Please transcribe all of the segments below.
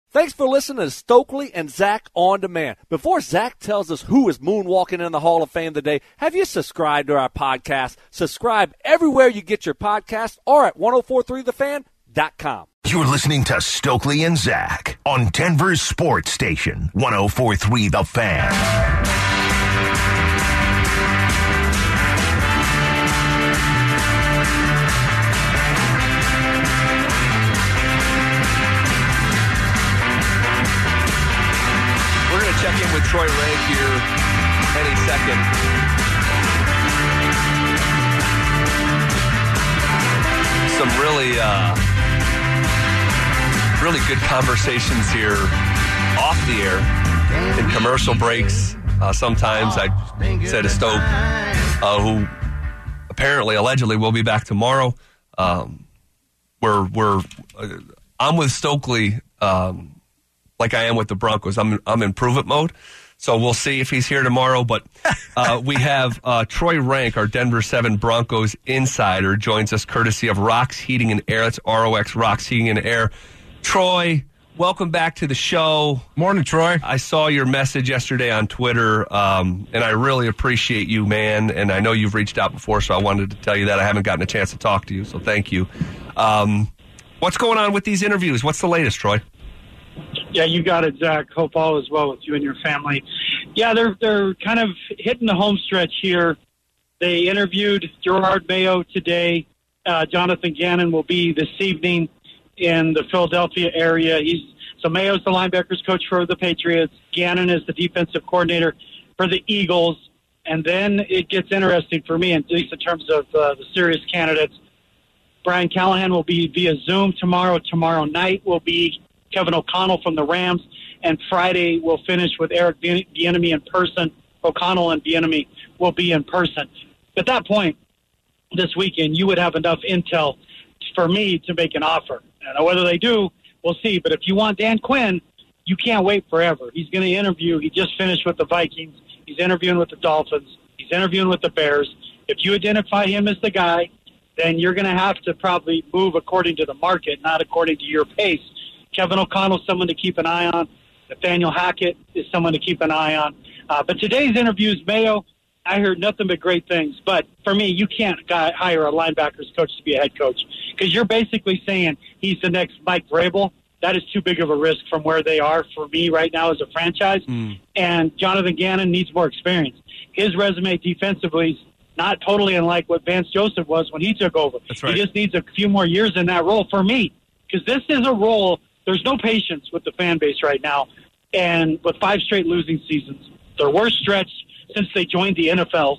Thanks for listening to Stokely and Zach On Demand. Before Zach tells us who is moonwalking in the Hall of Fame today, have you subscribed to our podcast? Subscribe everywhere you get your podcast or at 1043thefan.com. You're listening to Stokely and Zach on Denver's sports station, 1043 The Fan. Check in with Troy Rank here any second. Some really good conversations here off the air in commercial breaks. Sometimes I said to Stoke, who apparently, allegedly, will be back tomorrow. I'm with Stokely. Like I am with the Broncos. I'm in prove-it mode, so we'll see if he's here tomorrow. But we have Troy Rank, our Denver 7 Broncos insider, joins us courtesy of Rox Heating and Air. That's ROX, Rox Heating and Air. Troy, welcome back to the show. Morning, Troy. I saw your message yesterday on Twitter, and I really appreciate you, man. And I know you've reached out before, so I wanted to tell you that. I haven't gotten a chance to talk to you, so thank you. What's going on with these interviews? What's the latest, Troy? Yeah, you got it, Zach. Hope all is well with you and your family. Yeah, they're kind of hitting the home stretch here. They interviewed Gerard Mayo today. Jonathan Gannon will be this evening in the Philadelphia area. Mayo's the linebackers coach for the Patriots. Gannon is the defensive coordinator for the Eagles. And then it gets interesting for me, at least in terms of the serious candidates. Brian Callahan will be via Zoom tomorrow. Tomorrow night will be Kevin O'Connell from the Rams, and Friday we'll finish with Eric Bieniemy in person. O'Connell and Bieniemy will be in person. At that point, this weekend, you would have enough intel for me to make an offer. And whether they do, we'll see. But if you want Dan Quinn, you can't wait forever. He's going to interview. He just finished with the Vikings. He's interviewing with the Dolphins. He's interviewing with the Bears. If you identify him as the guy, then you're going to have to probably move according to the market, not according to your pace. Kevin O'Connell is someone to keep an eye on. Nathaniel Hackett is someone to keep an eye on. But today's interviews, Mayo, I heard nothing but great things. But for me, you can't hire a linebackers coach to be a head coach because you're basically saying he's the next Mike Vrabel. That is too big of a risk from where they are for me right now as a franchise. And Jonathan Gannon needs more experience. His resume defensively is not totally unlike what Vance Joseph was when he took over. That's right. He just needs a few more years in that role for me because this is a role. There's no patience with the fan base right now. And with 5 straight losing seasons, their worst stretch since they joined the NFL,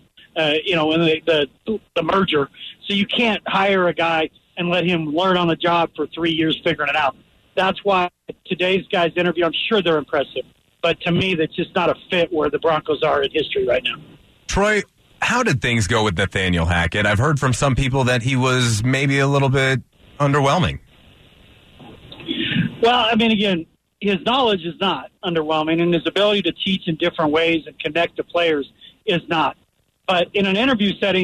in the merger. So you can't hire a guy and let him learn on the job for 3 years figuring it out. That's why today's guys' interview, I'm sure they're impressive. But to me, that's just not a fit where the Broncos are in history right now. Troy, how did things go with Nathaniel Hackett? I've heard from some people that he was maybe a little bit underwhelming. Well, I mean, again, his knowledge is not underwhelming, and his ability to teach in different ways and connect to players is not. But in an interview setting,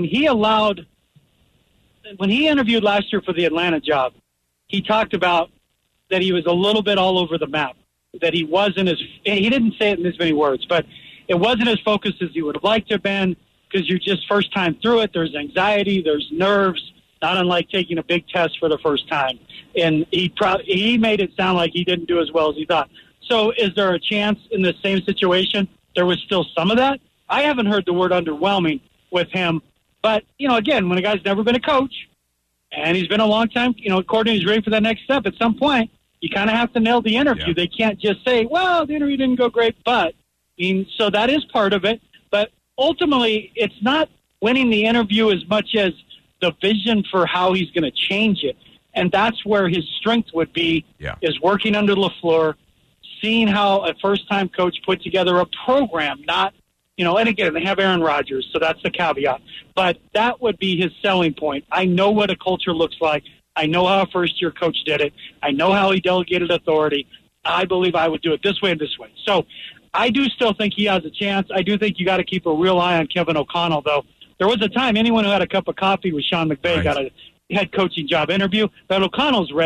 when he interviewed last year for the Atlanta job, he talked about that he was a little bit all over the map, that he didn't say it in as many words, but it wasn't as focused as he would have liked to have been because you're just first time through it. There's anxiety, there's nerves, not unlike taking a big test for the first time. And he made it sound like he didn't do as well as he thought. So is there a chance in the same situation there was still some of that? I haven't heard the word underwhelming with him. But, again, when a guy's never been a coach and he's been a long time, coordinator, he's ready for that next step, at some point you kind of have to nail the interview. Yeah. They can't just say, well, the interview didn't go great, but. So that is part of it. But ultimately, it's not winning the interview as much as the vision for how he's going to change it. And that's where his strength would be, is working under LaFleur, seeing how a first-time coach put together a program, not, and again, they have Aaron Rodgers, so that's the caveat. But that would be his selling point. I know what a culture looks like. I know how a first-year coach did it. I know how he delegated authority. I believe I would do it this way and this way. So I do still think he has a chance. I do think you got to keep a real eye on Kevin O'Connell, though. There was a time anyone who had a cup of coffee with Sean McVay got a head coaching job interview, but O'Connell's ready.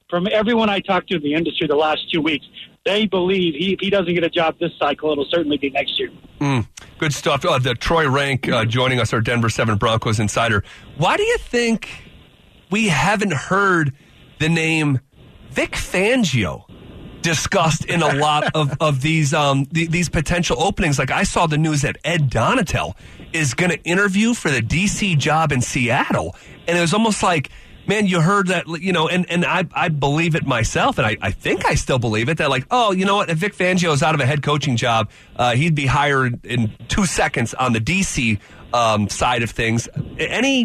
from everyone I talked to in the industry the last 2 weeks, they believe if he doesn't get a job this cycle, it'll certainly be next year. Good stuff. The Troy Rank joining us, our Denver 7 Broncos insider. Why do you think we haven't heard the name Vic Fangio discussed in a lot of these potential openings? Like, I saw the news that Ed Donatel is going to interview for the D.C. job in Seattle, and it was almost like, man, you heard that, and I believe it myself, and I think I still believe it, that like, oh, you know what, if Vic Fangio is out of a head coaching job, he'd be hired in 2 seconds on the D.C. Side of things. Any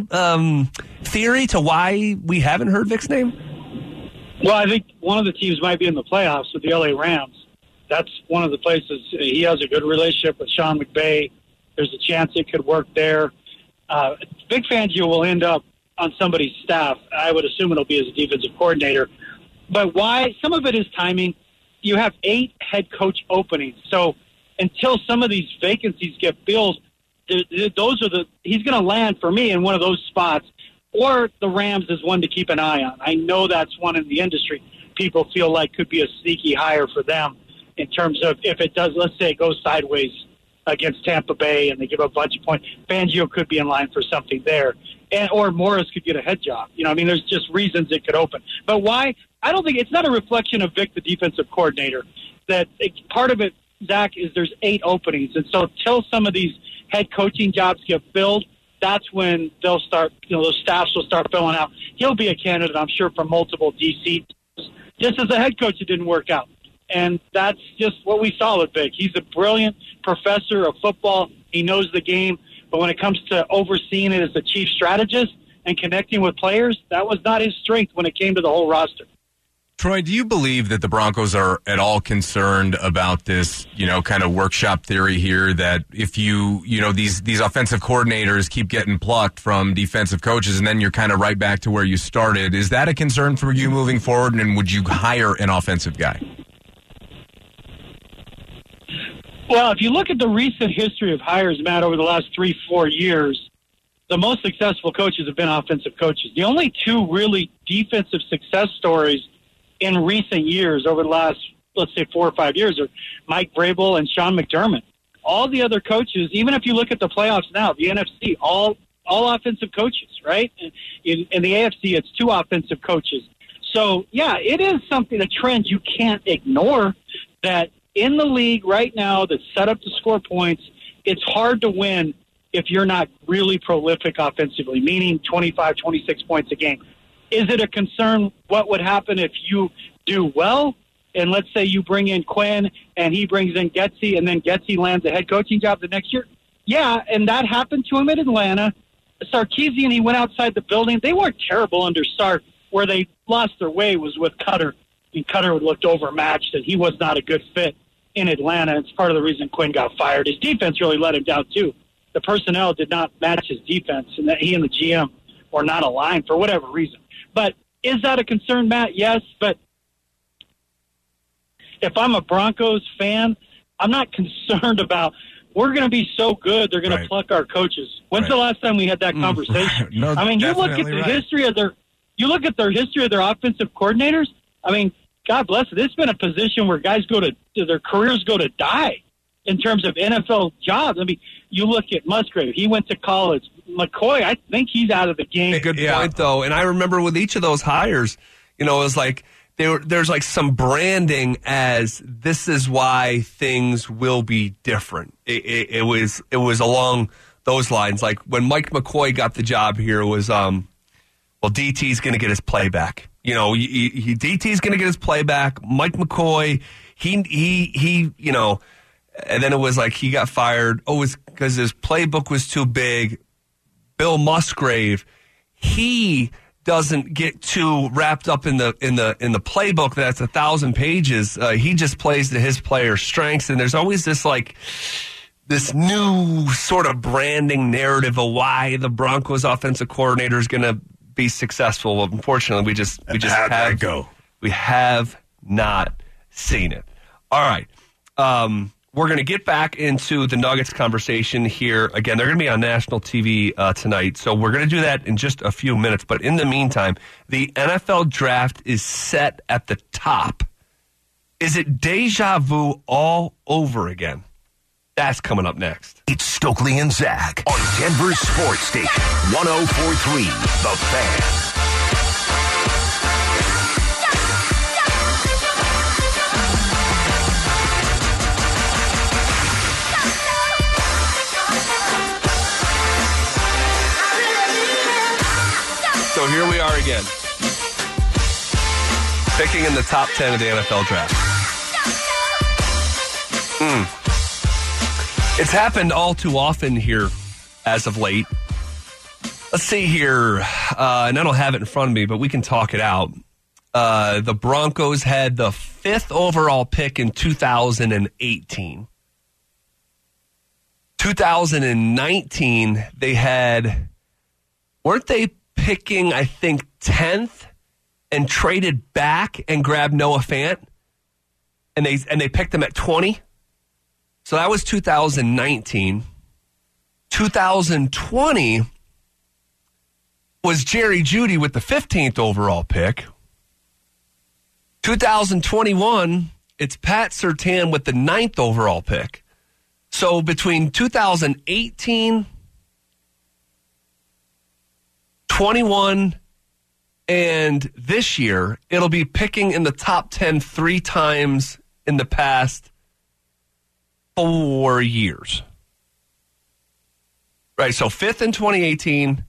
theory to why we haven't heard Vic's name? Well, I think one of the teams might be in the playoffs with the LA Rams. That's one of the places. He has a good relationship with Sean McVay. There's a chance it could work there. Vic Fangio will end up on somebody's staff. I would assume it'll be as a defensive coordinator. But why? Some of it is timing. You have 8 head coach openings. So until some of these vacancies get filled, he's going to land, for me, in one of those spots. Or the Rams is one to keep an eye on. I know that's one in the industry people feel like could be a sneaky hire for them in terms of if it does, let's say it goes sideways against Tampa Bay and they give a bunch of points. Fangio could be in line for something there. Or Morris could get a head job. There's just reasons it could open. But why? I don't think it's not a reflection of Vic, the defensive coordinator. Part of it, Zach, is there's 8 openings. And so until some of these head coaching jobs get filled, that's when they'll start, those staffs will start filling out. He'll be a candidate, I'm sure, for multiple DC teams. Just as a head coach, it didn't work out. And that's just what we saw with Vic. He's a brilliant professor of football. He knows the game. But when it comes to overseeing it as the chief strategist and connecting with players, that was not his strength when it came to the whole roster. Troy, do you believe that the Broncos are at all concerned about this, kind of workshop theory here that if these offensive coordinators keep getting plucked from defensive coaches and then you're kind of right back to where you started? Is that a concern for you moving forward, and would you hire an offensive guy? Well, if you look at the recent history of hires, Matt, over the last 3-4 years, the most successful coaches have been offensive coaches. The only 2 really defensive success stories in recent years over the last, let's say, 4 or 5 years are Mike Vrabel and Sean McDermott. All the other coaches, even if you look at the playoffs now, the NFC, all offensive coaches, right? In the AFC, it's 2 offensive coaches. So, yeah, it is something, a trend you can't ignore, that in the league right now that's set up to score points, it's hard to win if you're not really prolific offensively, meaning 25, 26 points a game. Is it a concern what would happen if you do well? And let's say you bring in Quinn and he brings in Getsy, and then Getsy lands a head coaching job the next year? Yeah, and that happened to him in Atlanta. Sarkisian, he went outside the building. They weren't terrible under Sark. Where they lost their way was with Cutter. And Cutter looked overmatched, and he was not a good fit in Atlanta. It's part of the reason Quinn got fired. His defense really let him down, too. The personnel did not match his defense, and that he and the GM were not aligned for whatever reason. But is that a concern, Matt? Yes, but if I'm a Broncos fan, I'm not concerned about we're going to be so good they're going to pluck our coaches. When's the last time we had that conversation? No, I mean, you look at the history of their offensive coordinators. I mean, God bless it. It's been a position where guys their careers go to die in terms of NFL jobs. I mean, you look at Musgrave. He went to college. McCoy, I think he's out of the game. Good point, though. And I remember with each of those hires, it was like there's like some branding as this is why things will be different. It was along those lines. Like when Mike McCoy got the job here, it was DT's going to get his playback. DT's going to get his playback. Mike McCoy, he and then it was like he got fired. Oh, it's because his playbook was too big. Bill Musgrave, he doesn't get too wrapped up in the playbook that's 1,000 pages. He just plays to his players' strengths, and there's always this new sort of branding narrative of why the Broncos offensive coordinator is going to be successful. Well, unfortunately, we just have not seen it. All right. we're going to get back into the Nuggets conversation here. Again, they're going to be on national TV tonight, so we're going to do that in just a few minutes. But in the meantime, the NFL draft is set at the top. Is it deja vu all over again? That's coming up next. It's Stokely and Zach on Denver Sports Station 104.3 The Fan. So here we are again, picking in the top 10 of the NFL draft. It's happened all too often here as of late. Let's see here, and I don't have it in front of me, but we can talk it out. The Broncos had the 5th overall pick in 2018. 2019, they had, weren't they picking, I think, 10th and traded back and grabbed Noah Fant? And they picked him at 20. So that was 2019. 2020 was Jerry Jeudy with the 15th overall pick. 2021, it's Pat Surtain with the 9th overall pick. So between 2018, 21, and this year, it'll be picking in the top 10 3 times in the past 4 years. Right, so 5th in 2018,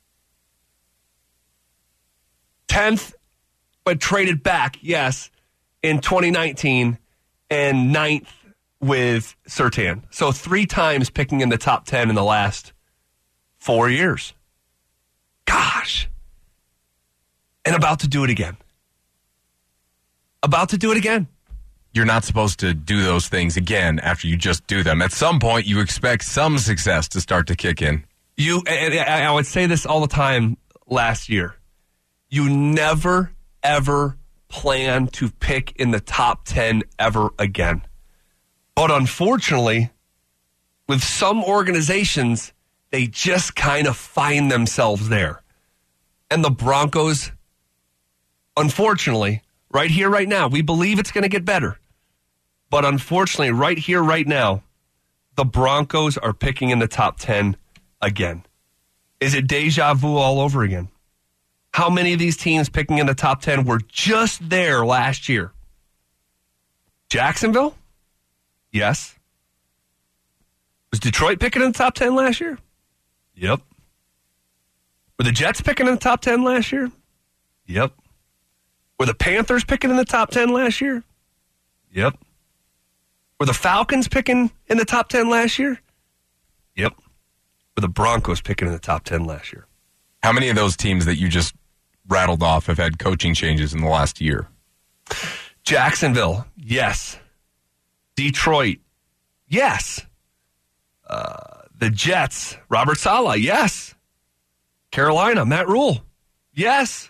10th, but traded back, yes, in 2019, and 9th with Surtain. So 3 times picking in the top 10 in the last 4 years. Gosh. And about to do it again. About to do it again. You're not supposed to do those things again after you just do them. At some point, you expect some success to start to kick in. And I would say this all the time last year. You never, ever plan to pick in the top 10 ever again. But unfortunately, with some organizations, they just kind of find themselves there. And the Broncos, unfortunately, right here, right now, we believe it's going to get better. But unfortunately, right here, right now, the Broncos are picking in the top 10 again. Is it deja vu all over again? How many of these teams picking in the top 10 were just there last year? Jacksonville? Yes. Was Detroit picking in the top 10 last year? Yep. Were the Jets picking in the top 10 last year? Yep. Were the Panthers picking in the top 10 last year? Yep. Were the Falcons picking in the top 10 last year? Yep. Were the Broncos picking in the top 10 last year? How many of those teams that you just rattled off have had coaching changes in the last year? Jacksonville, yes. Detroit, yes. The Jets, Robert Saleh, yes. Carolina, Matt Rule, yes.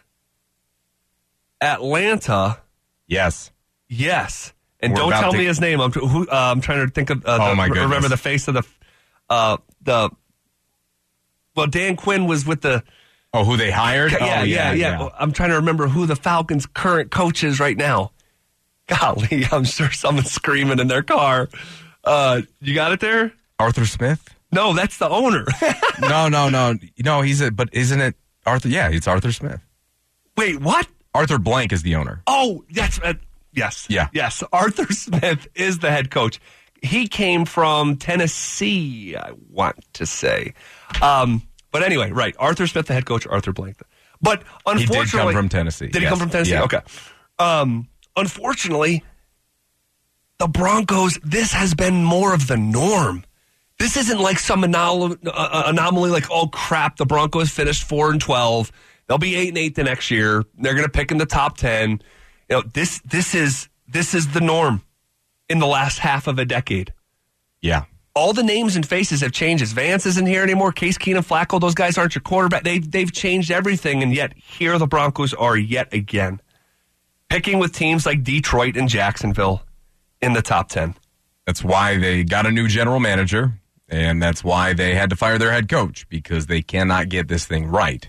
Atlanta, yes. Yes. And don't tell me his name. I'm trying to think of remember the face of the well, Dan Quinn was with the who they hired? Yeah. I'm trying to remember who the Falcons' current coach is right now. Golly, I'm sure someone's screaming in their car. You got it there? Arthur Smith? No, that's the owner. No. No, but isn't it Arthur? Yeah, it's Arthur Smith. Wait, what? Arthur Blank is the owner. Oh, that's yes. Yeah. Yes, Arthur Smith is the head coach. He came from Tennessee, I want to say. But anyway, right. Arthur Smith, the head coach, Arthur Blank. But unfortunately... He did come from Tennessee. Did he come from Tennessee? Yeah. Okay. Unfortunately, the Broncos, this has been more of the norm. This isn't like some anomaly like, oh, crap, the Broncos finished 4-12. They'll be 8-8 the next year. They're going to pick in the top 10. You know, this is the norm in the last half of a decade. Yeah. All the names and faces have changed. Vance isn't here anymore. Case Keenum, Flacco, those guys aren't your quarterback. They've changed everything, and yet here the Broncos are yet again. Picking with teams like Detroit and Jacksonville in the top 10. That's why they got a new general manager, and that's why they had to fire their head coach, because they cannot get this thing right.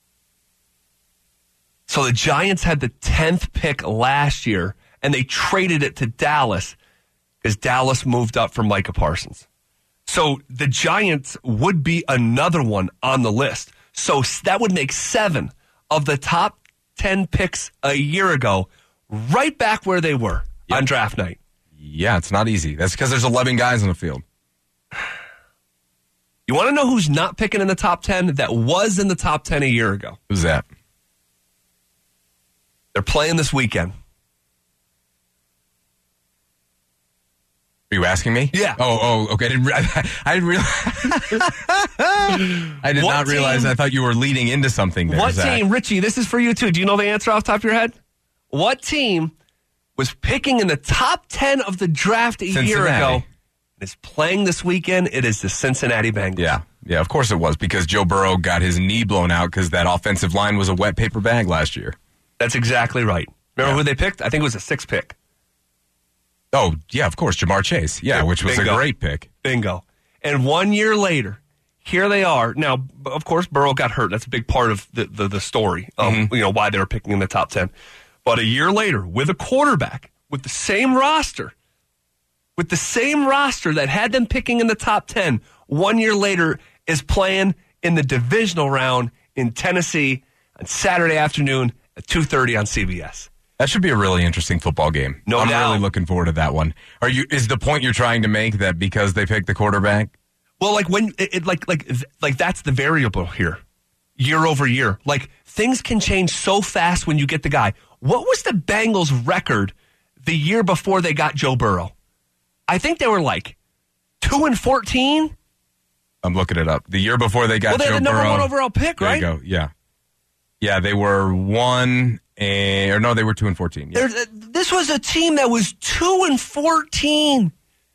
So the Giants had the 10th pick last year, and they traded it to Dallas because Dallas moved up for Micah Parsons. So the Giants would be another one on the list. So that would make 7 of the top 10 picks a year ago right back where they were on draft night. Yeah, it's not easy. That's because there's 11 guys on the field. You want to know who's not picking in the top 10 that was in the top 10 a year ago? Who's that? They're playing this weekend. Are you asking me? Yeah. Oh, okay. I didn't realize. I did not realize. I thought you were leading into something there, What Zach. team, Richie, this is for you too. Do you know the answer off the top of your head? What team was picking in the top 10 of the draft a year ago and is playing this weekend? It is the Cincinnati Bengals. Yeah, of course it was, because Joe Burrow got his knee blown out because that offensive line was a wet paper bag last year. That's exactly right. Remember who they picked? I think it was a 6th pick. Oh, yeah, of course, Jamar Chase. Yeah, which was Bingo. a great pick. Bingo. And 1 year later, here they are. Now, of course, Burrow got hurt. That's a big part of the story of why they were picking in the top 10. But a year later, with a quarterback, with the same roster that had them picking in the top 10, 1 year later is playing in the divisional round in Tennessee on Saturday afternoon at 2:30 on CBS. That should be a really interesting football game. No I'm doubt. really looking forward to that one. Is the point you're trying to make that because they picked the quarterback? Well, like when like that's the variable here, year over year. Like things can change so fast when you get the guy. What was the Bengals' record the year before they got Joe Burrow? I think they were like 2-14. I'm looking it up. The year before they got Joe Burrow. Well, they had the number 1 overall pick, right? There you go. Yeah. Yeah, they were 2-14. Yeah. This was a team that was 2-14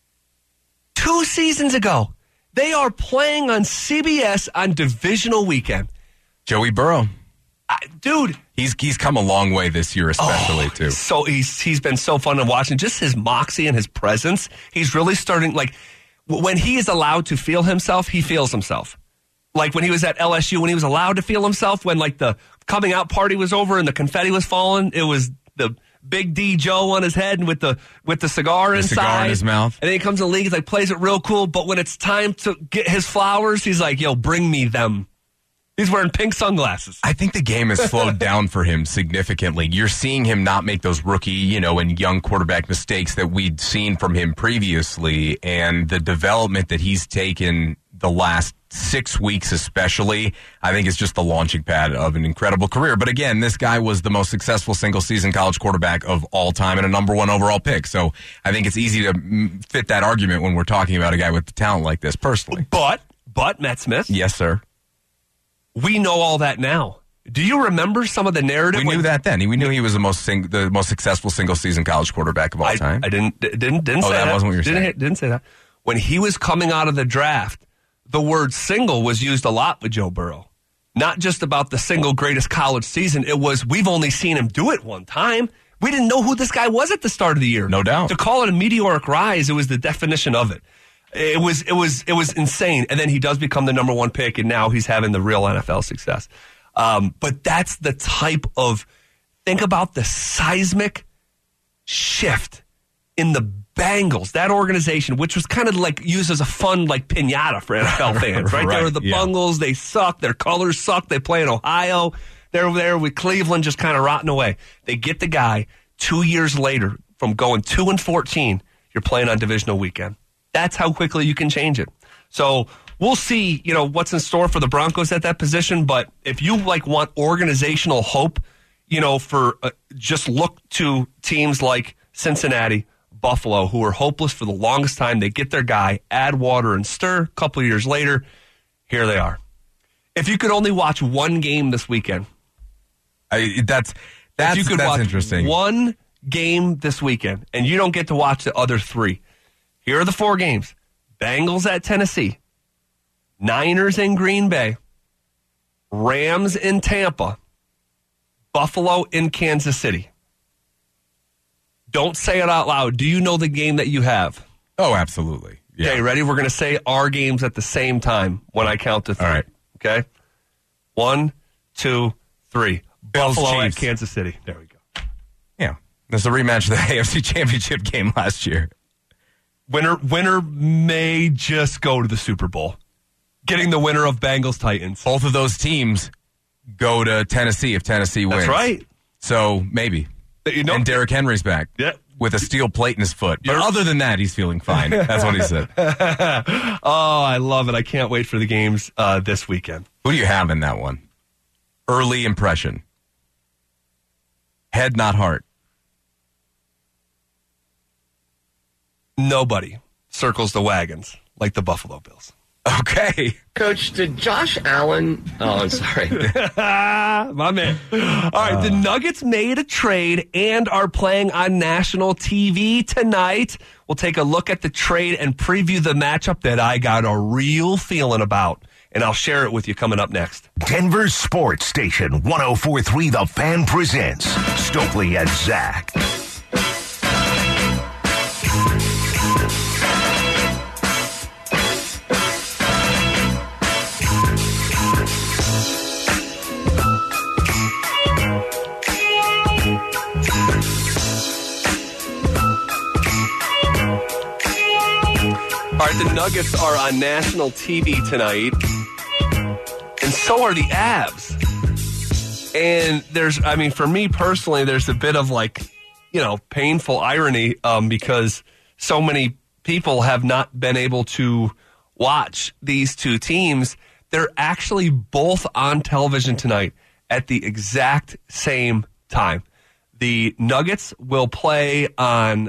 2 seasons ago. They are playing on CBS on divisional weekend. Joey Burrow. Dude. He's come a long way this year, especially, too. So he's been so fun to watch. And just his moxie and his presence, he's really starting, like, when he is allowed to feel himself, he feels himself. Like when he was at LSU, when he was allowed to feel himself, when like the coming out party was over and the confetti was falling, it was the Big D Joe on his head and with the cigar inside. Cigar in his mouth. And then he comes to the league, he's like, plays it real cool. But when it's time to get his flowers, he's like, yo, bring me them. He's wearing pink sunglasses. I think the game has slowed down for him significantly. You're seeing him not make those rookie, and young quarterback mistakes that we'd seen from him previously. And the development that he's taken the last 6 weeks especially, I think is just the launching pad of an incredible career. But again, this guy was the most successful single-season college quarterback of all time and a number 1 overall pick. So I think it's easy to fit that argument when we're talking about a guy with the talent like this personally. But Matt Smith? Yes, sir. We know all that now. Do you remember some of the narrative? We knew that then. We knew he was the most successful single-season college quarterback of all time. I didn't say that. That wasn't what you were saying. Didn't say that. When he was coming out of the draft, the word single was used a lot with Joe Burrow. Not just about the single greatest college season. It was, we've only seen him do it one time. We didn't know who this guy was at the start of the year. No doubt. To call it a meteoric rise, it was the definition of it. It was insane. And then he does become the number 1 pick, and now he's having the real NFL success. But that's the type of, think about the seismic shift in the Bengals, that organization, which was kind of like used as a fun like pinata for NFL fans, right? They were the Bungles. They suck. Their colors suck. They play in Ohio. They're there with Cleveland just kind of rotting away. They get the guy 2 years later from going 2-14. You're playing on divisional weekend. That's how quickly you can change it. So we'll see, what's in store for the Broncos at that position. But if you want organizational hope, for just look to teams like Cincinnati, Buffalo, who were hopeless for the longest time. They get their guy, add water and stir. A couple of years later, here they are. If you could only watch one game this weekend, that's watch interesting. One game this weekend, and you don't get to watch the other 3. Here are the 4 games. Bengals at Tennessee, Niners in Green Bay, Rams in Tampa, Buffalo in Kansas City. Don't say it out loud. Do you know the game that you have? Oh, absolutely. Yeah. Okay, ready? We're going to say our games at the same time when I count to 3. All right. Okay? 1, 2, 3. Bills, Buffalo Chiefs. at Kansas City. There we go. Yeah. This is a rematch of the AFC Championship game last year. Winner may just go to the Super Bowl. Getting the winner of Bengals-Titans. Both of those teams go to Tennessee if Tennessee wins. That's right. So maybe. And Derrick Henry's back. Yeah. With a steel plate in his foot. But other than that, he's feeling fine. That's what he said. Oh, I love it. I can't wait for the games this weekend. Who do you have in that one? Early impression. Head, not heart. Nobody circles the wagons like the Buffalo Bills. Okay. Coach, did Josh Allen... Oh, I'm sorry. My man. All right, the Nuggets made a trade and are playing on national TV tonight. We'll take a look at the trade and preview the matchup that I got a real feeling about, and I'll share it with you coming up next. Denver Sports Station 104.3 The Fan presents Stokely and Zach. All right, the Nuggets are on national TV tonight, and so are the Avs. And for me personally, there's a bit of painful irony because so many people have not been able to watch these two teams. They're actually both on television tonight at the exact same time. The Nuggets will play on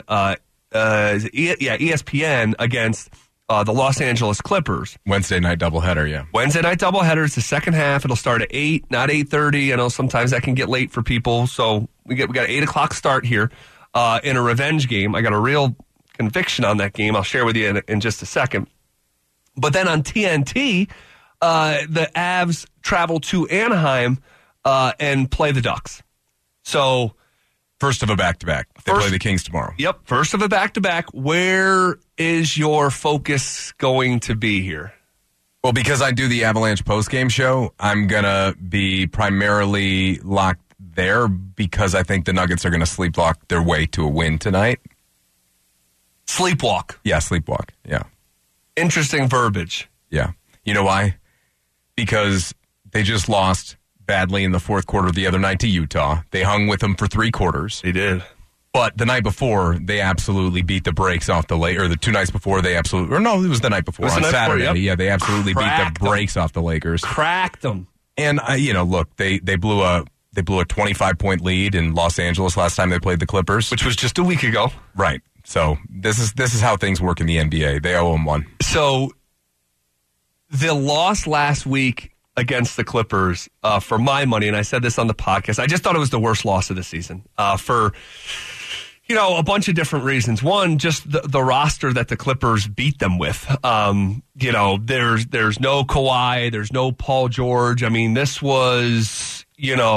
ESPN against the Los Angeles Clippers. Wednesday night doubleheader, yeah. Wednesday night doubleheader. It's the second half. It'll start at 8, not 8:30. I know sometimes that can get late for people, so we got an 8 o'clock start here in a revenge game. I got a real conviction on that game. I'll share with you in just a second. But then on TNT, the Avs travel to Anaheim and play the Ducks. So... First of a back-to-back. They play the Kings tomorrow. Yep, first of a back-to-back. Where is your focus going to be here? Well, because I do the Avalanche postgame show, I'm going to be primarily locked there because I think the Nuggets are going to sleepwalk their way to a win tonight. Sleepwalk? Yeah, sleepwalk. Yeah. Interesting verbiage. Yeah. You know why? Because they just lost badly in the fourth quarter the other night to Utah. They hung with them for 3 quarters. They did. But the night before, they absolutely beat the brakes off the Lakers. Or the 2 nights before, they absolutely... Or no, it was the night before. On Saturday, before, yep. Yeah, they absolutely Cracked beat the brakes off the Lakers. Cracked them. And, look, they blew a 25-point lead in Los Angeles last time they played the Clippers. Which was just a week ago. Right. So this is how things work in the NBA. They owe them one. So the loss last week against the Clippers, for my money, and I said this on the podcast, I just thought it was the worst loss of the season for, a bunch of different reasons. One, just the roster that the Clippers beat them with. There's no Kawhi, there's no Paul George. I mean, this was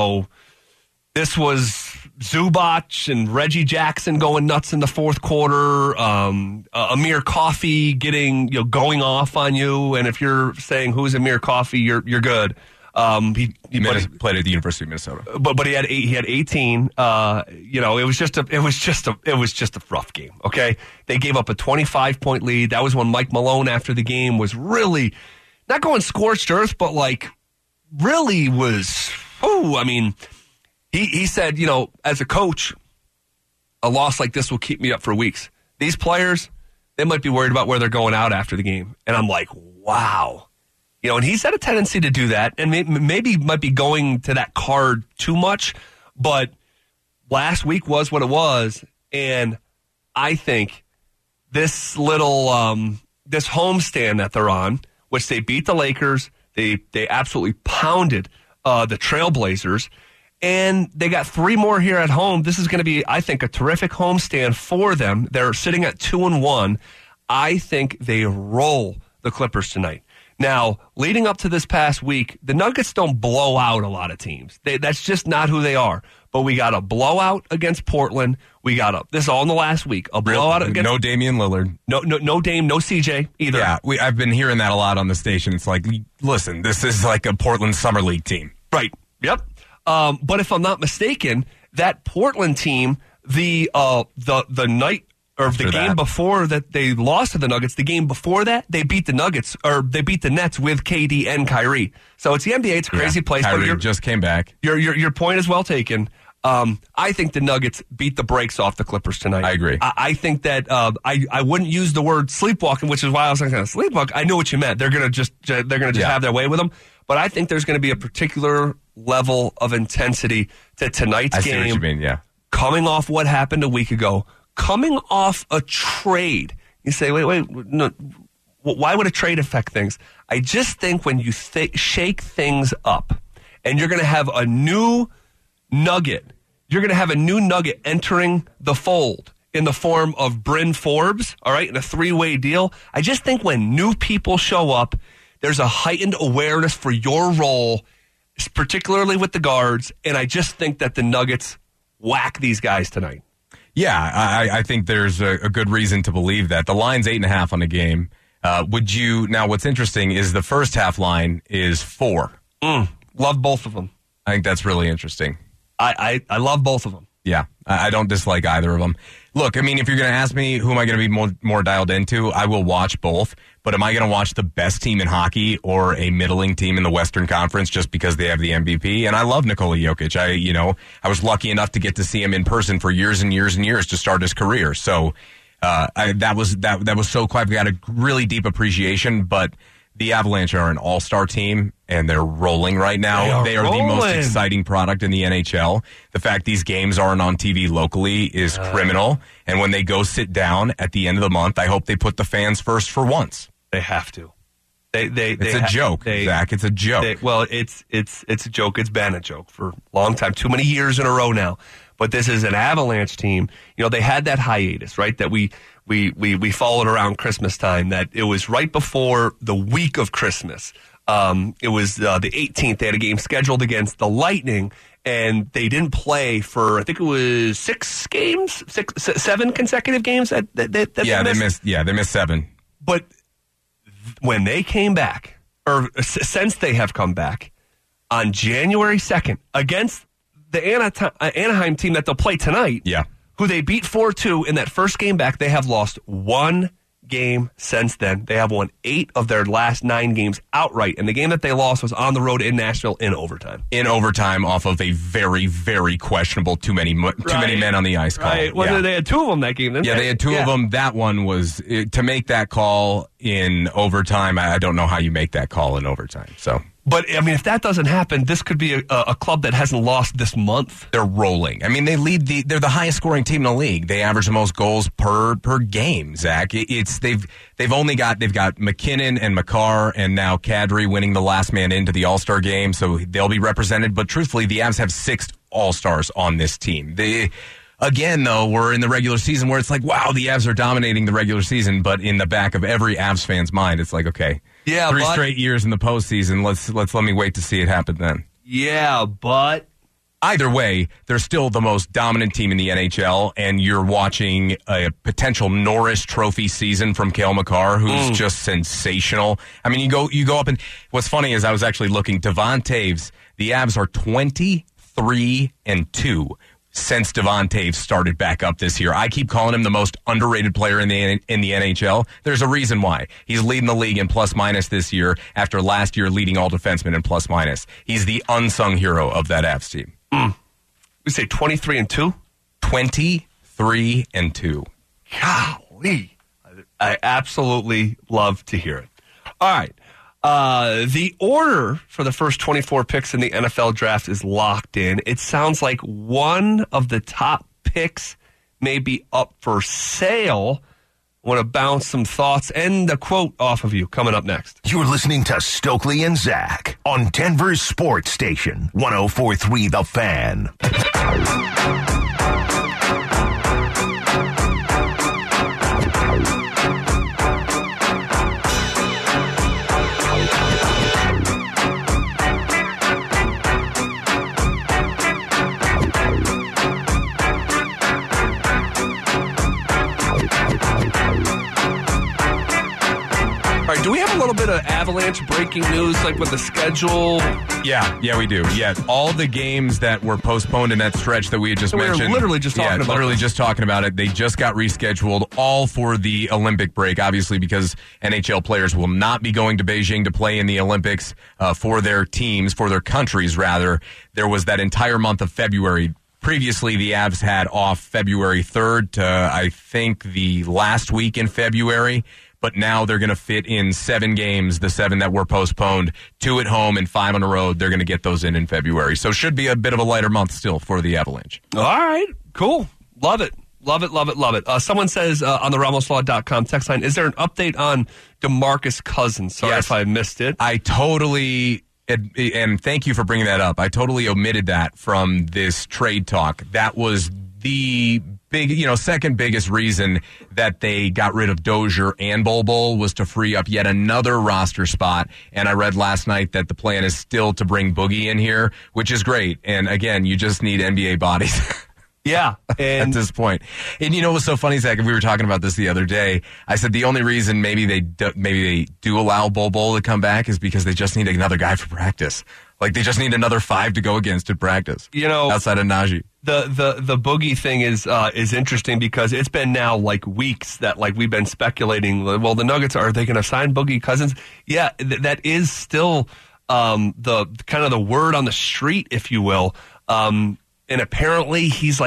Zubac and Reggie Jackson going nuts in the fourth quarter. Amir Coffey going off on you, and if you're saying who's Amir Coffey, you're good. He played at the University of Minnesota, but he had 18. It was just a rough game. Okay, they gave up a 25-point lead. That was when Mike Malone after the game was really not going scorched earth, but really was. He said, as a coach, a loss like this will keep me up for weeks. These players, they might be worried about where they're going out after the game. And I'm like, wow. And he's had a tendency to do that, and maybe might be going to that card too much. But last week was what it was, and I think this little this homestand that they're on, which they beat the Lakers, they absolutely pounded the Trailblazers. And they got 3 more here at home. This is going to be, I think, a terrific homestand for them. They're sitting at 2-1. I think they roll the Clippers tonight. Now, leading up to this past week, the Nuggets don't blow out a lot of teams. That's just not who they are. but we got a blowout against Portland. This is all in the last week. A blowout against no Damian Lillard. No Dame, no CJ either. Yeah, I've been hearing that a lot on the station. It's like, listen, this is like a Portland Summer League team. Right. Yep. But if I'm not mistaken, that Portland team, the night or the game before that they lost to the Nuggets, the game before that they beat the Nuggets or they beat the Nets with KD and Kyrie. So it's the NBA. It's a crazy place. Kyrie but just came back. Your point is well taken. I think the Nuggets beat the brakes off the Clippers tonight. I agree. I think that I wouldn't use the word sleepwalking, which is why I was like, sleepwalk. I knew what you meant. They're gonna just have their way with them. But I think there's going to be a particular level of intensity to tonight's game. I see what you mean, yeah. Coming off what happened a week ago, coming off a trade. You say, wait, no, why would a trade affect things? I just think when you shake things up and you're going to have a new nugget, entering the fold in the form of Bryn Forbes, all right, in a 3-way deal. I just think when new people show up, there's a heightened awareness for your role, particularly with the guards, and I just think that the Nuggets whack these guys tonight. Yeah, I think there's a good reason to believe that. The line's 8.5 on the game. Now what's interesting is the first half line is 4. Love both of them. I think that's really interesting. I love both of them. Yeah, I don't dislike either of them. Look, I mean, if you're going to ask me who am I going to be more dialed into, I will watch both. But am I going to watch the best team in hockey or a middling team in the Western Conference just because they have the MVP? And I love Nikola Jokic. I was lucky enough to get to see him in person for years and years and years to start his career. So that was so cool. I've got a really deep appreciation, but the Avalanche are an all-star team, and they're rolling right now. They are the most exciting product in the NHL. The fact these games aren't on TV locally is criminal. And when they go sit down at the end of the month, I hope they put the fans first for once. They have to. It's a joke, Zach. It's a joke. It's a joke. It's been a joke for a long time. Too many years in a row now. But this is an Avalanche team. You know, they had that hiatus, right? That we followed around Christmas time. That it was right before the week of Christmas. It was the 18th. They had a game scheduled against the Lightning, and they didn't play for, I think it was 7 consecutive games. They missed 7. But when they came back, or since they have come back, on January 2nd against the Anaheim team that they'll play tonight, who they beat 4-2 in that first game back, they have lost 1 game since then. They have won 8 of their last 9 games outright, and the game that they lost was on the road in Nashville in overtime. Off of a very, very questionable too many men on the ice call. Right. Well, they had 2 of them that game. They had 2 of them. That one was to make that call in overtime. I don't know how you make that call in overtime. So. But, I mean, if that doesn't happen, this could be a club that hasn't lost this month. They're rolling. I mean, they're the highest scoring team in the league. They average the most goals per game, Zach. They've got McKinnon and Makar and now Kadri winning the last man into the All-Star game, so they'll be represented. But truthfully, the Avs have 6 All-Stars on this team. Again, though, we're in the regular season where it's like, wow, the Avs are dominating the regular season, but in the back of every Avs fan's mind, it's like, okay, 3 straight years in the postseason. Let me wait to see it happen then. Yeah, but either way, they're still the most dominant team in the NHL, and you're watching a potential Norris Trophy season from Cale Makar, who's just sensational. I mean, you go up, and what's funny is I was actually looking, Devon Toews, the Avs are 23-2. Since Devon Toews started back up this year. I keep calling him the most underrated player in the NHL. There's a reason why. He's leading the league in plus-minus this year after last year leading all defensemen in plus-minus. He's the unsung hero of that Avs team. We say 23-2? 23-2. Golly. I absolutely love to hear it. All right. The order for the first 24 picks in the NFL draft is locked in. It sounds like one of the top picks may be up for sale. I want to bounce some thoughts and a quote off of you coming up next. You're listening to Stokely and Zach on Denver's Sports Station, 104.3 The Fan. All right, do we have a little bit of Avalanche breaking news, like with the schedule? Yeah, we do. Yeah, all the games that were postponed in that stretch that we had just mentioned. We were literally just talking about it. They just got rescheduled, all for the Olympic break, obviously, because NHL players will not be going to Beijing to play in the Olympics for their teams, for their countries, rather. There was that entire month of February. Previously, the Avs had off February 3rd to, I think, the last week in February. But now they're going to fit in 7 games, the 7 that were postponed, 2 at home and 5 on the road. They're going to get those in February. So should be a bit of a lighter month still for the Avalanche. All right, cool. Love it. Love it, love it, love it. Someone says on the RamosLaw.com text line, is there an update on DeMarcus Cousins? Sorry if I missed it. I totally, and thank you for bringing that up. I totally omitted that from this trade talk. That was the second biggest reason that they got rid of Dozier and Bol was to free up yet another roster spot. And I read last night that the plan is still to bring Boogie in here, which is great. And again, you just need NBA bodies. Yeah. And at this point. And you know what's so funny, Zach? We were talking about this the other day. I said the only reason maybe they do allow Bol to come back is because they just need another guy for practice. Like they just need another 5 to go against at practice. Outside of Najee. The Boogie thing is interesting because it's been now like weeks that like we've been speculating. Well, the Nuggets, are they going to sign Boogie Cousins? Yeah, that is still the kind of the word on the street, if you will. And apparently he's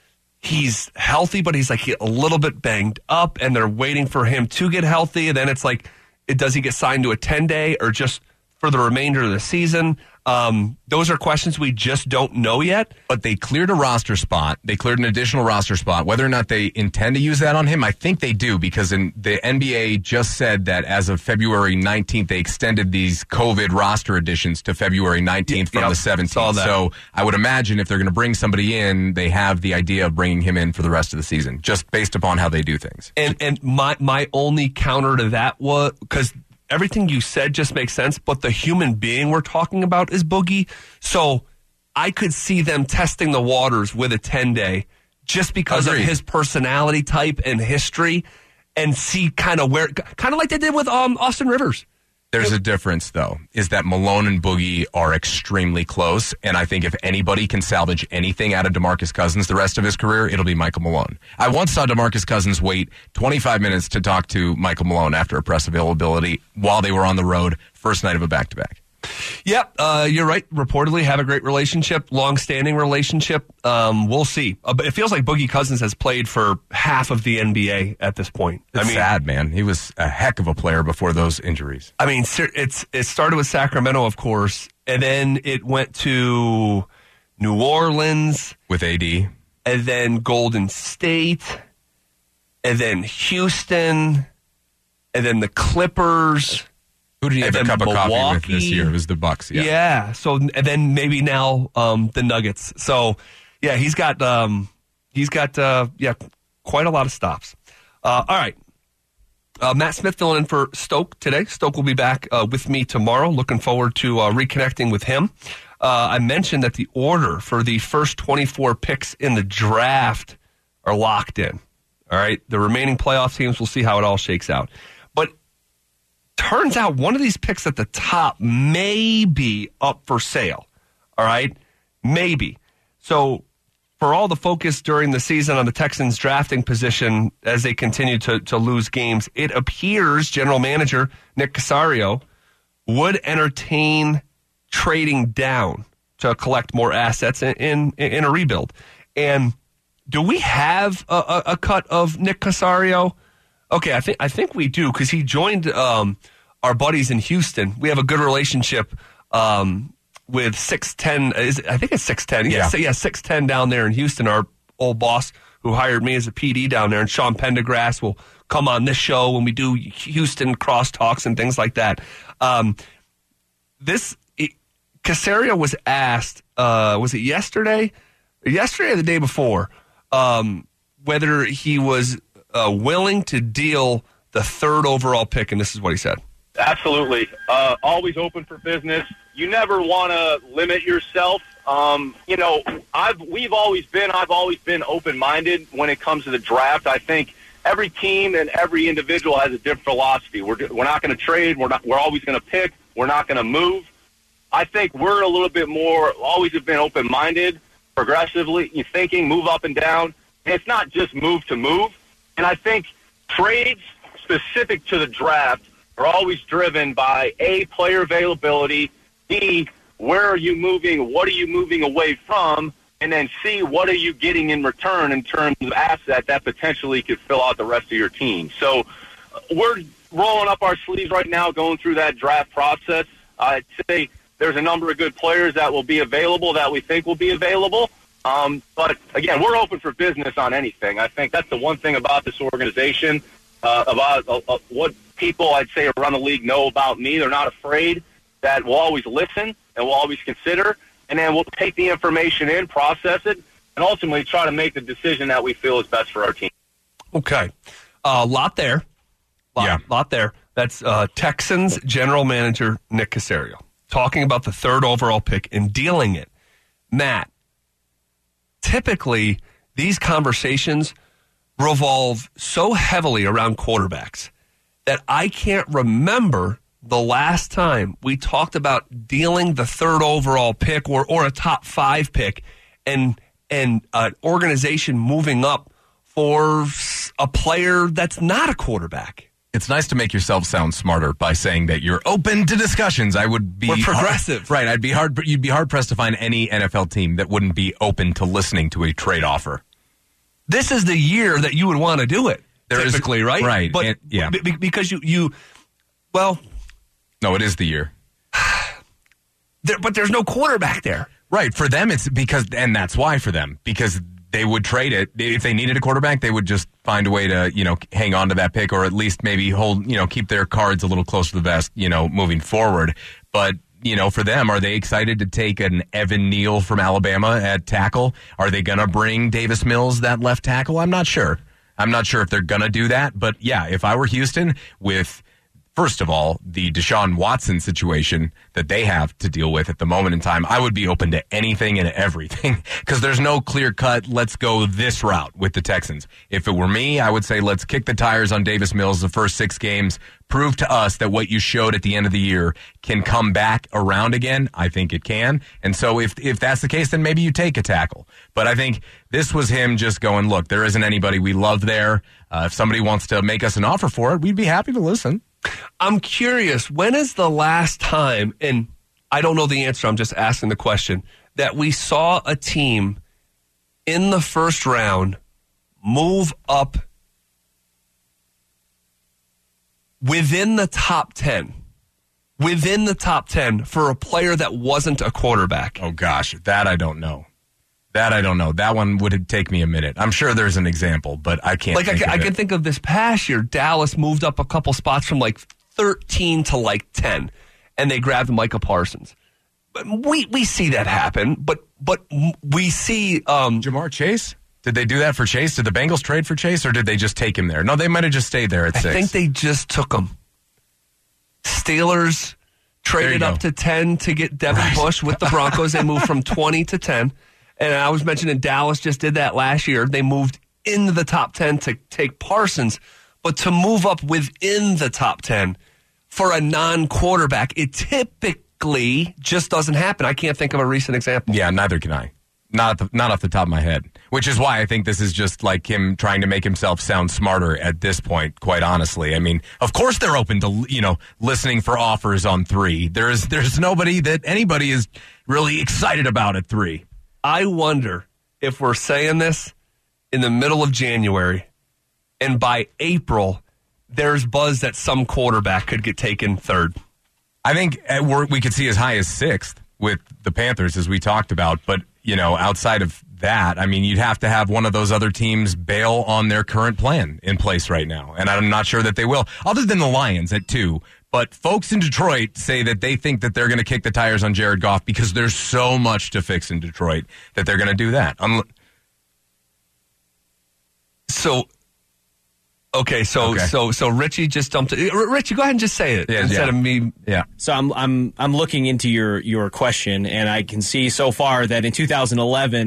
healthy, but he's like a little bit banged up, and they're waiting for him to get healthy. And then it's like, does he get signed to a 10-day or just for the remainder of the season? Those are questions we just don't know yet. But they cleared a roster spot. They cleared an additional roster spot. Whether or not they intend to use that on him, I think they do, because the NBA just said that as of February 19th, they extended these COVID roster additions to February 19th from the 17th. So I would imagine if they're going to bring somebody in, they have the idea of bringing him in for the rest of the season, just based upon how they do things. And my only counter to that was, because everything you said just makes sense, but the human being we're talking about is Boogie. So I could see them testing the waters with a 10-day just because of his personality type and history, and see kind of like they did with Austin Rivers. There's a difference, though, is that Malone and Boogie are extremely close, and I think if anybody can salvage anything out of DeMarcus Cousins the rest of his career, it'll be Michael Malone. I once saw DeMarcus Cousins wait 25 minutes to talk to Michael Malone after a press availability while they were on the road, first night of a back-to-back. Yep, you're right. Reportedly have a great relationship, long-standing relationship. We'll see. But it feels like Boogie Cousins has played for half of the NBA at this point. It's sad, man. He was a heck of a player before those injuries. I mean, it started with Sacramento, of course, and then it went to New Orleans. With AD. And then Golden State. And then Houston. And then the Clippers. Who did he have a cup of coffee with this year? It was the Bucks. Yeah. So, and then maybe now the Nuggets. So, yeah, he's got quite a lot of stops. All right. Matt Smith filling in for Stoke today. Stoke will be back with me tomorrow. Looking forward to reconnecting with him. I mentioned that the order for the first 24 picks in the draft are locked in. All right. The remaining playoff teams, we'll see how it all shakes out. But turns out one of these picks at the top may be up for sale. All right? Maybe. So for all the focus during the season on the Texans' drafting position as they continue to lose games, it appears general manager Nick Caserio would entertain trading down to collect more assets in a rebuild. And do we have a cut of Nick Caserio? Okay, I think we do, because he joined our buddies in Houston. We have a good relationship with 610. I think it's 610. Yeah, 610 down there in Houston. Our old boss who hired me as a PD down there, and Sean Pendergrass will come on this show when we do Houston crosstalks and things like that. Caserio was asked, was it yesterday? Yesterday or the day before, whether he was willing to deal the 3rd overall pick, and this is what he said. Absolutely. Always open for business. You never want to limit yourself. I've always been open-minded when it comes to the draft. I think every team and every individual has a different philosophy. We're not going to trade. We're always going to pick. We're not going to move. I think we're a little bit more, always have been open-minded, progressively thinking, move up and down. And it's not just move to move. And I think trades specific to the draft are always driven by A, player availability, B, where are you moving, what are you moving away from, and then C, what are you getting in return in terms of asset that potentially could fill out the rest of your team. So we're rolling up our sleeves right now, going through that draft process. I'd say there's a number of good players that will be available that we think will be available. But, again, we're open for business on anything. I think that's the one thing about this organization, about what people, I'd say, around the league know about me. They're not afraid that we'll always listen and we'll always consider, and then we'll take the information in, process it, and ultimately try to make the decision that we feel is best for our team. Okay. A lot there. Lot there. That's Texans general manager Nick Caserio talking about the third overall pick and dealing it. Matt, typically these conversations revolve so heavily around quarterbacks that I can't remember the last time we talked about dealing the third overall pick or a top 5 pick and an organization moving up for a player that's not a quarterback. It's nice to make yourself sound smarter by saying that you're open to discussions. I would be We're progressive. Right. You'd be hard pressed to find any NFL team that wouldn't be open to listening to a trade offer. This is the year that you would want to do it. Typically, right? Right. But because no, it is the year. But there's no quarterback there. Right. For them, it's because, and that's why for them, because they would trade it. If they needed a quarterback, they would just find a way to, hang on to that pick or at least maybe hold, keep their cards a little close to the vest, moving forward. But, for them, are they excited to take an Evan Neal from Alabama at tackle? Are they going to bring Davis Mills, that left tackle? I'm not sure. I'm not sure if they're going to do that. But, yeah, if I were Houston with, first of all, the Deshaun Watson situation that they have to deal with at the moment in time, I would be open to anything and everything because there's no clear-cut, let's go this route with the Texans. If it were me, I would say let's kick the tires on Davis Mills the first 6 games, prove to us that what you showed at the end of the year can come back around again. I think it can. And so if that's the case, then maybe you take a tackle. But I think this was him just going, look, there isn't anybody we love there. If somebody wants to make us an offer for it, we'd be happy to listen. I'm curious, when is the last time, and I don't know the answer, I'm just asking the question, that we saw a team in the first round move up within the top 10 for a player that wasn't a quarterback? Oh, gosh, that I don't know. That one would take me a minute. I'm sure there's an example, but I can't think of it. I can think of this past year. Dallas moved up a couple spots from 13 to 10, and they grabbed Micah Parsons. But we see that happen, but we see Jamar Chase? Did they do that for Chase? Did the Bengals trade for Chase, or did they just take him there? No, they might have just stayed there at 6. I think they just took him. Steelers traded up to 10 to get Devin Bush with the Broncos. They moved from 20 to 10. And I was mentioning Dallas just did that last year. They moved into the top 10 to take Parsons. But to move up within the top 10 for a non-quarterback, it typically just doesn't happen. I can't think of a recent example. Yeah, neither can I. Not off the top of my head. Which is why I think this is just like him trying to make himself sound smarter at this point, quite honestly. I mean, of course they're open to, listening for offers on 3. There's nobody that anybody is really excited about at 3. I wonder if we're saying this in the middle of January, and by April, there's buzz that some quarterback could get taken 3rd. I think we could see as high as 6th with the Panthers, as we talked about. But, outside of that, I mean, you'd have to have one of those other teams bail on their current plan in place right now. And I'm not sure that they will, other than the Lions at 2. But folks in Detroit say that they think that they're going to kick the tires on Jared Goff because there's so much to fix in Detroit that they're going to do that. So Richie just dumped it. Richie, go ahead and just say it instead of me. Yeah. So I'm looking into your question, and I can see so far that in 2011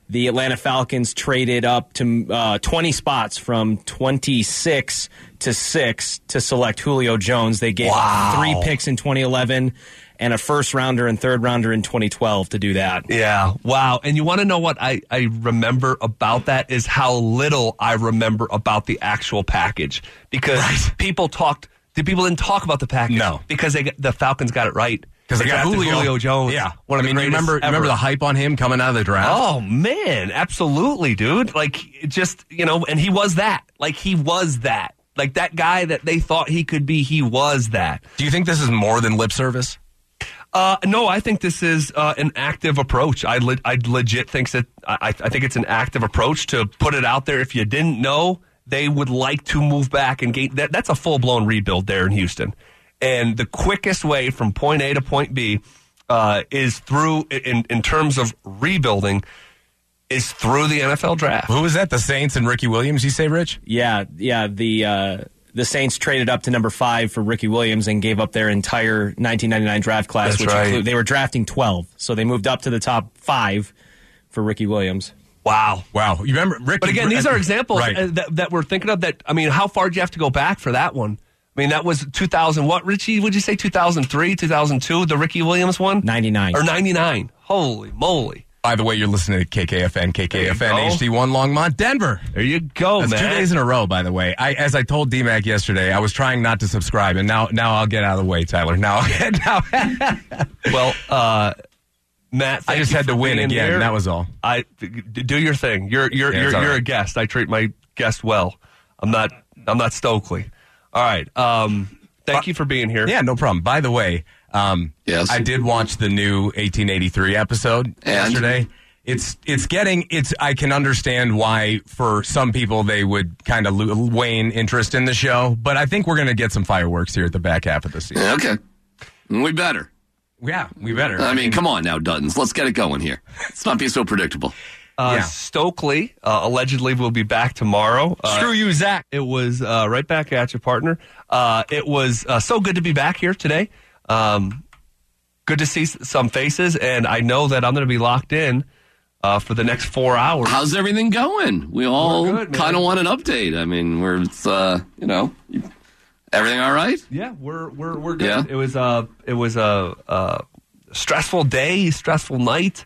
the Atlanta Falcons traded up to 20 spots from 26 to 6 to select Julio Jones. They gave up 3 picks in 2011 and a first-rounder and third-rounder in 2012 to do that. Yeah, wow. And you want to know what I remember about that is how little I remember about the actual package. Because people didn't talk about the package. No. Because the Falcons got it right. Because they got Julio Jones. Yeah. One of the greatest ever. Remember the hype on him coming out of the draft? Oh, man. Absolutely, dude. Like, just, and he was that. Like, he was that. Like, that guy that they thought he could be, he was that. Do you think this is more than lip service? No, I think this is an active approach. I legit think that I think it's an active approach to put it out there. If you didn't know, they would like to move back and gain. That's a full-blown rebuild there in Houston. And the quickest way from point A to point B is through, in terms of rebuilding, is through the NFL draft. Who was that? The Saints and Ricky Williams, you say, Rich? Yeah. The Saints traded up to number 5 for Ricky Williams and gave up their entire 1999 draft class. That's right. They were drafting 12, so they moved up to the top 5 for Ricky Williams. Wow. You remember Ricky? But again, these are examples right. that we're thinking of. That, I mean, how far do you have to go back for that one? I mean, that was 2000. What, Richie? Would you say 2003, 2002? The Ricky Williams one? 99 or 99? Holy moly! By the way, you're listening to KKFN HD1 Longmont, Denver. There you go, That's man. 2 days in a row, by the way. As I told D-Mac yesterday, I was trying not to subscribe, and now I'll get out of the way, Tyler. Well, Matt, I just had to win again. Here. That was all. Do your thing. You're a guest. I treat my guest well. I'm not Stokely. All right. Thank you for being here. Yeah, no problem. By the way, yes, I did watch the new 1883 episode yesterday. I can understand why for some people they would kind of wane interest in the show, but I think we're going to get some fireworks here at the back half of the season. Okay. We better. Yeah, we better. I mean, come on now, Duttons. Let's get it going here. Let's not be so predictable. Stokely allegedly will be back tomorrow. Screw you, Zach. It was right back at you, partner. It was so good to be back here today. Good to see some faces, and I know that I'm going to be locked in for the next 4 hours. How's everything going? We all kind of want an update. I mean, everything all right? Yeah, we're good. Yeah. It was a stressful day, stressful night.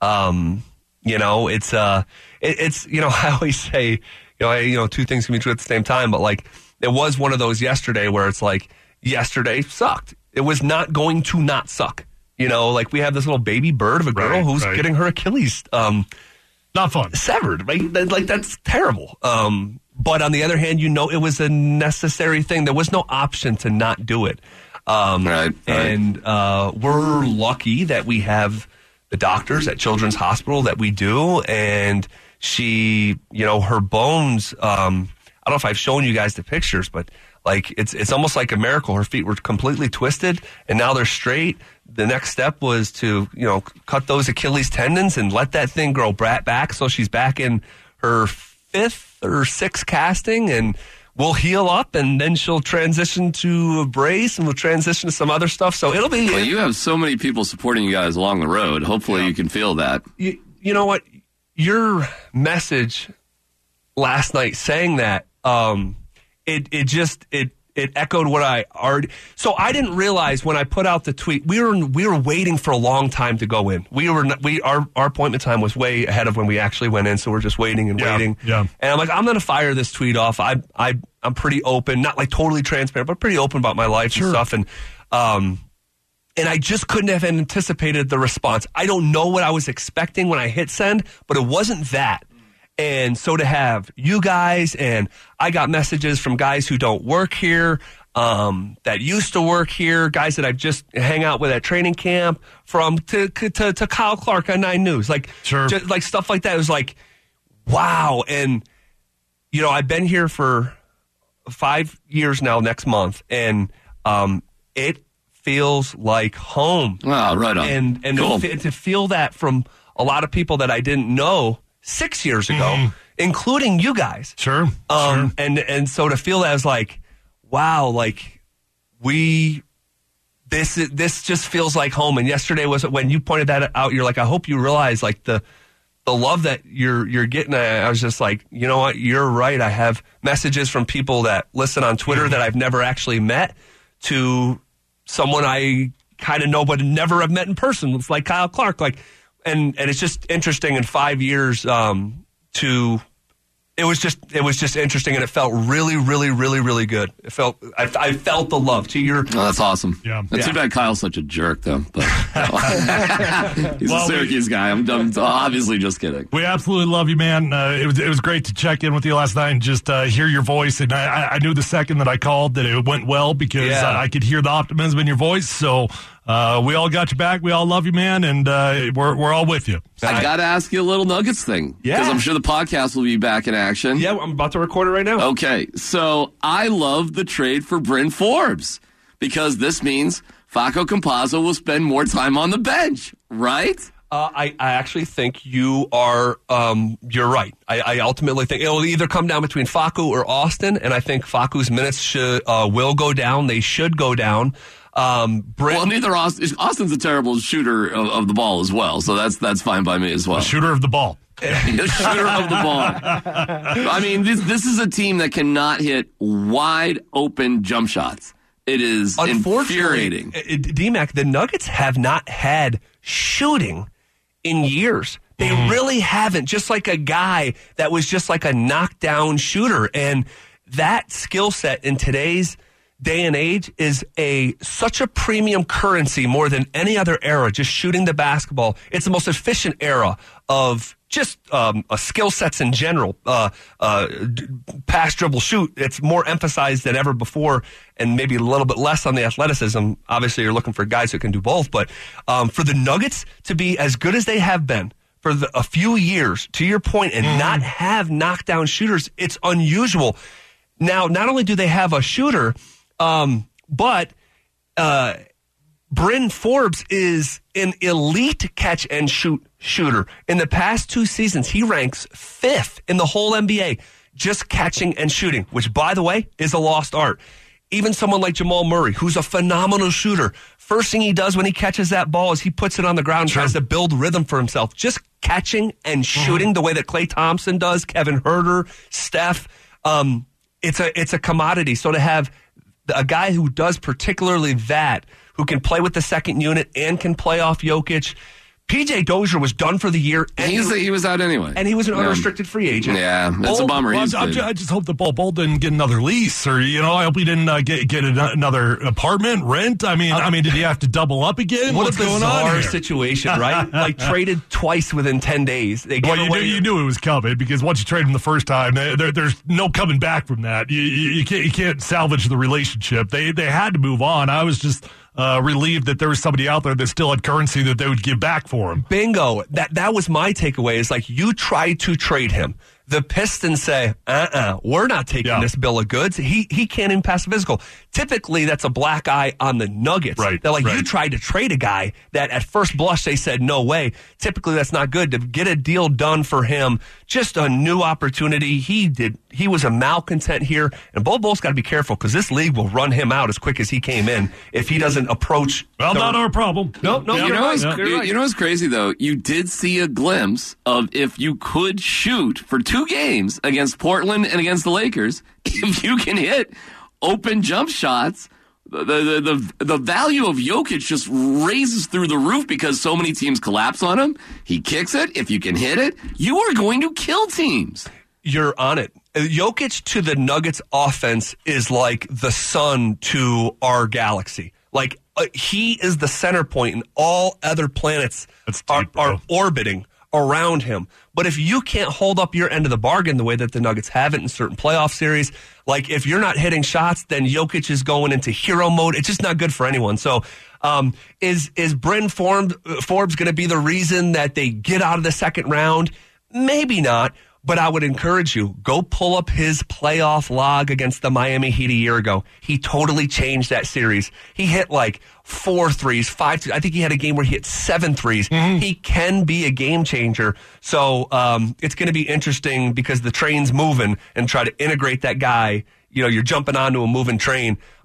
It's I always say, two things can be true at the same time, but like it was one of those yesterday where it's like yesterday sucked. It was not going to not suck. Like we have this little baby bird of a girl who's getting her Achilles not fun severed, right? Like that's terrible. But on the other hand, it was a necessary thing. There was no option to not do it. And we're lucky that we have the doctors at Children's Hospital that we do. And she, her bones, I don't know if I've shown you guys the pictures, but like it's almost like a miracle. Her feet were completely twisted and now they're straight. The next step was to, cut those Achilles tendons and let that thing grow back. So she's back in her 5th or 6th casting, and we'll heal up, and then she'll transition to a brace, and we'll transition to some other stuff. So it'll be. Well, you have so many people supporting you guys along the road. Hopefully, you can feel that. You know what? Your message last night saying that it echoed what I already. So I didn't realize when I put out the tweet we were waiting for a long time to go in. Our appointment time was way ahead of when we actually went in, so we're just waiting and waiting. Yeah. And I'm like, I'm going to fire this tweet off. I'm pretty open, not like totally transparent, but pretty open about my life and stuff. And I just couldn't have anticipated the response. I don't know what I was expecting when I hit send, but it wasn't that. And so to have you guys, and I got messages from guys who don't work here, that used to work here, guys that I've just hang out with at training camp, from to Kyle Clark on 9 News, like just like stuff like that. It was like, wow. And I've been here for 5 years now next month, and it feels like home. Wow, right on. And cool. to feel that from a lot of people that I didn't know 6 years ago, including you guys. Sure. And so to feel that, I was like, wow, like this just feels like home. And yesterday was when you pointed that out. You're like, I hope you realize like the the love that you're getting, I was just like, you know what, you're right. I have messages from people that listen on Twitter that I've never actually met to someone I kind of know but never have met in person. It's like Kyle Clark. And it's just interesting in 5 years It was just interesting, and it felt really, really, really, really good. I felt the love to your. Oh, that's awesome. Yeah. Too bad Kyle's such a jerk, though. But he's a Syracuse guy. I'm obviously just kidding. We absolutely love you, man. It was great to check in with you last night and just hear your voice. And I knew the second that I called that it went well because I could hear the optimism in your voice. So. We all got you back. We all love you, man, and we're all with you. I got to ask you a little Nuggets thing. Yeah. Because I'm sure the podcast will be back in action. Yeah, I'm about to record it right now. Okay, so I love the trade for Bryn Forbes because this means Facu Campazzo will spend more time on the bench, right? I actually think you are. You're right. I ultimately think it will either come down between Facu or Austin, and I think Facu's minutes will go down. They should go down. Well, neither Austin's a terrible shooter of the ball as well, so that's fine by me as well. Shooter of the ball. Shooter of the ball. I mean, this is a team that cannot hit wide open jump shots. It is infuriating. D-Mac, the Nuggets have not had shooting in years. They really haven't. Just like a guy that was just like a knockdown shooter, and that skill set in today's day and age is such a premium currency more than any other era, just shooting the basketball. It's the most efficient era of just skill sets in general. Pass, dribble, shoot. It's more emphasized than ever before, and maybe a little bit less on the athleticism. Obviously, you're looking for guys who can do both. But for the Nuggets to be as good as they have been for a few years, to your point, and not have knockdown shooters, it's unusual. Now, not only do they have a shooter, but Bryn Forbes is an elite catch and shoot shooter. In the past 2 seasons, he ranks 5th in the whole NBA, just catching and shooting, which, by the way, is a lost art. Even someone like Jamal Murray, who's a phenomenal shooter, first thing he does when he catches that ball is he puts it on the ground and tries to build rhythm for himself. Just catching and shooting the way that Klay Thompson does, Kevin Huerter, Steph. It's a commodity. So to have a guy who does particularly that, who can play with the second unit and can play off Jokic. PJ Dozier was done for the year. And he was out anyway. And he was an unrestricted free agent. Yeah, that's a bummer. Well, I just hope that Bol didn't get another lease, or I hope he didn't get another apartment, rent. I mean, did he have to double up again? What What's a going on bizarre here? situation, right? Like traded twice within 10 days. You knew it was coming because once you trade him the first time, there's no coming back from that. You can't salvage the relationship. They had to move on. I was just relieved that there was somebody out there that still had currency that they would give back for him. Bingo. That was my takeaway. Is like, you tried to trade him. The Pistons say, we're not taking this bill of goods. He can't even pass the physical. Typically, that's a black eye on the Nuggets. Right. They're like, you tried to trade a guy that at first blush they said no way. Typically, that's not good. To get a deal done for him, just a new opportunity. He was a malcontent here, and Bol's got to be careful because this league will run him out as quick as he came in if he doesn't approach. Well, not our problem. No. You know what's crazy though? You did see a glimpse of if you could shoot for 2 games against Portland and against the Lakers, if you can hit open jump shots, the value of Jokic just raises through the roof because so many teams collapse on him. He kicks it. If you can hit it, you are going to kill teams. You're on it. Jokic to the Nuggets offense is like the sun to our galaxy. Like, he is the center point, and all other planets are orbiting around him. But if you can't hold up your end of the bargain the way that the Nuggets have it in certain playoff series, like if you're not hitting shots, then Jokic is going into hero mode. It's just not good for anyone. So is Bryn Forbes going to be the reason that they get out of the second round? Maybe not. But I would encourage you, go pull up his playoff log against the Miami Heat a year ago. He totally changed that series. He hit like 4 threes, 5 threes. I think he had a game where he hit 7 threes. He can be a game changer. So it's going to be interesting because the train's moving, and try to integrate that guy. You're jumping onto a moving train.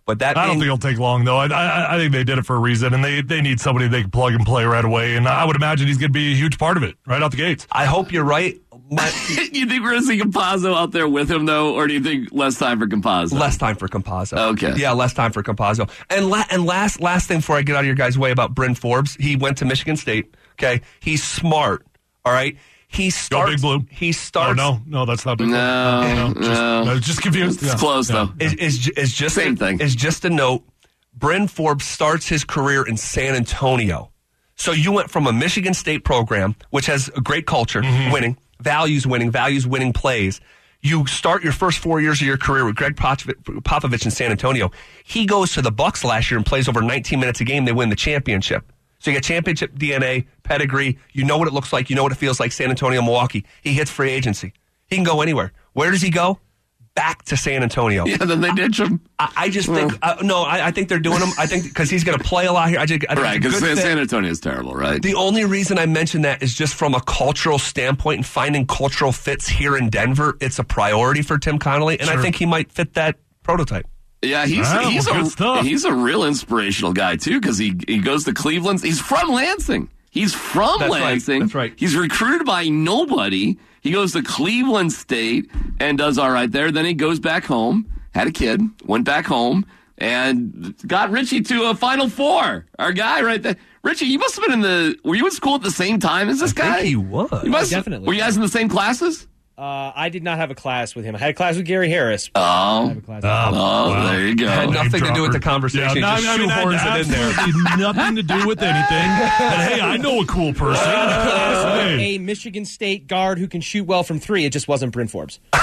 But that I don't think it'll take long, though. I think they did it for a reason, and they need somebody they can plug and play right away. And I would imagine he's going to be a huge part of it right out the gates. I hope you're right. You think we're going to see Campazzo out there with him, though, or do you think less time for Campazzo? Less time for Campazzo. Okay. Yeah, less time for Campazzo. And last thing before I get out of your guys' way about Bryn Forbes, he went to Michigan State. Okay, he's smart. All right. He starts. Go Big Blue. He starts. Oh, no, that's not Big Blue. No. Just confused. It's close, though. Is just Same thing. Is just a note. Bryn Forbes starts his career in San Antonio. So you went from a Michigan State program, which has a great culture, winning plays. You start your first 4 years of your career with Greg Popovich in San Antonio. He goes to the Bucks last year and plays over 19 minutes a game. They win the championship. So you get championship DNA, pedigree. You know what it looks like. You know what it feels like, San Antonio, Milwaukee. He hits free agency. He can go anywhere. Where does he go? Back to San Antonio. Yeah, then they ditch him. I just think, I think they're doing him. I think because he's going to play a lot here. I think right, because San Antonio is terrible, right? The only reason I mention that is just from a cultural standpoint and finding cultural fits here in Denver. It's a priority for Tim Connolly, and I think he might fit that prototype. Yeah, he's a real inspirational guy, too, because he goes to Cleveland. He's from Lansing. He's from Lansing. That's right. He's recruited by nobody. He goes to Cleveland State and does all right there. Then he goes back home, had a kid, went back home, and got Richie to a Final Four. Our guy right there. Richie, you must have been were you in school at the same time as this guy? I think he was. Definitely. Were you guys in the same classes? I did not have a class with him. I had a class with Gary Harris. There you go. Had nothing to do with the conversation. Yeah, just shoehorns it in there. Nothing to do with anything. But hey, I know a cool person. A Michigan State guard who can shoot well from three. It just wasn't Bryn Forbes. All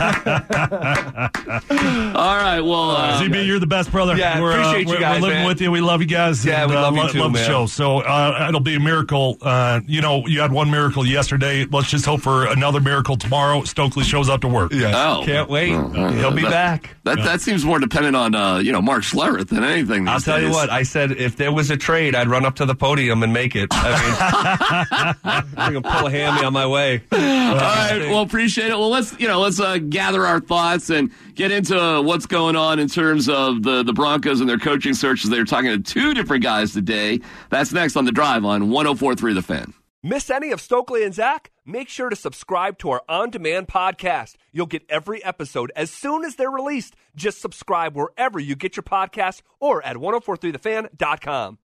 right, well, ZB, you're the best, brother. Yeah, appreciate you guys. We're living with you. We love you guys. Yeah, and, we love you too, love the man. show. So it'll be a miracle. You had one miracle yesterday. Let's just hope for another miracle tomorrow. Stokely shows up to work. Yeah, can't wait. He'll be back. That seems more dependent on Mark Schlereth than anything. I'll tell you what. I said if there was a trade, I'd run up to the podium and make it. I mean, I'm gonna pull a hammy on my way. All right. Well, appreciate it. Well, let's gather our thoughts and get into what's going on in terms of the Broncos and their coaching searches. They're talking to two different guys today. That's next on The Drive on 104.3 The Fan. Miss any of Stokely and Zach? Make sure to subscribe to our on-demand podcast. You'll get every episode as soon as they're released. Just subscribe wherever you get your podcasts or at 1043thefan.com.